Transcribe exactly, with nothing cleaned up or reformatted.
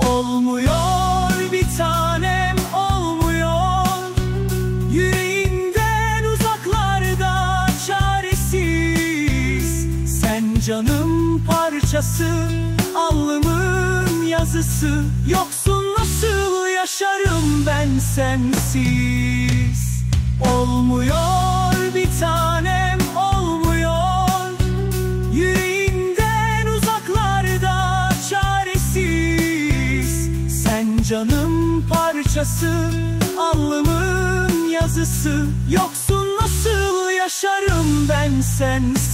Olmuyor bir tanem, olmuyor. Yüreğimden uzaklarda çaresiz. Sen canım parçası, alnımın yazısı. Yoksun nasıl yaşarım ben sensiz? Olmuyor bir tanem, olmuyor. Yüreğimden uzaklarda çaresiz. Sen canım parçası, alnımın yazısı. Yoksun nasıl yaşarım ben sensiz?